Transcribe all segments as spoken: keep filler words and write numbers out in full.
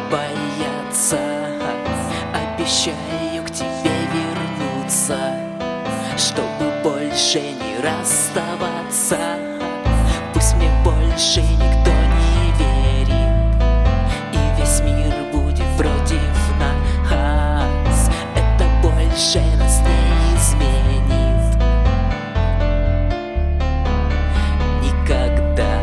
бояться. Обещаю к тебе вернуться, чтобы больше не расставаться. Пусть мне больше никто не верит, и весь мир будет против нас. Это больше нас не изменит никогда.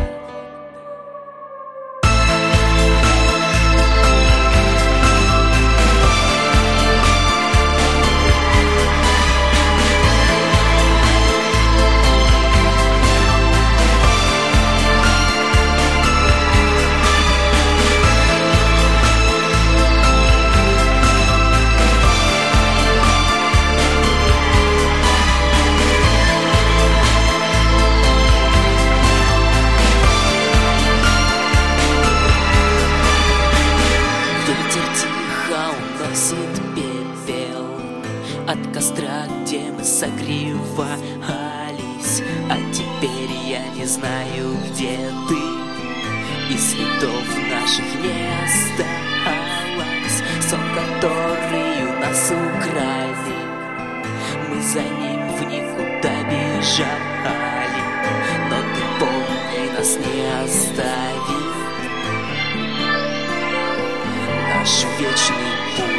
Пепел от костра, где мы согревались. А теперь я не знаю, где ты, и следов наших не осталось. Сон, который у нас украли, мы за ним в никуда бежали. Но ты помни, нас не остави наш вечный путь.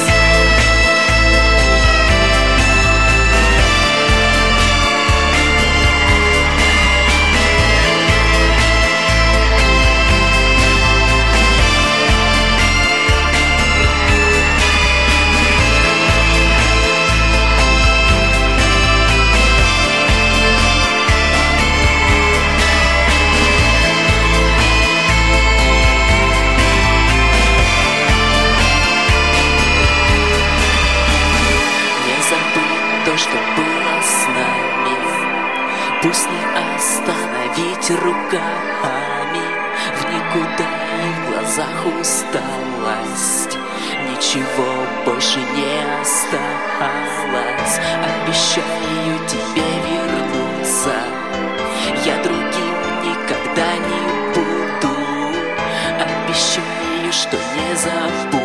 Что было с нами, пусть не остановить руками. В никуда и в глазах усталость, ничего больше не осталось. Обещаю тебе вернуться, я другим никогда не буду. Обещаю, что не забуду.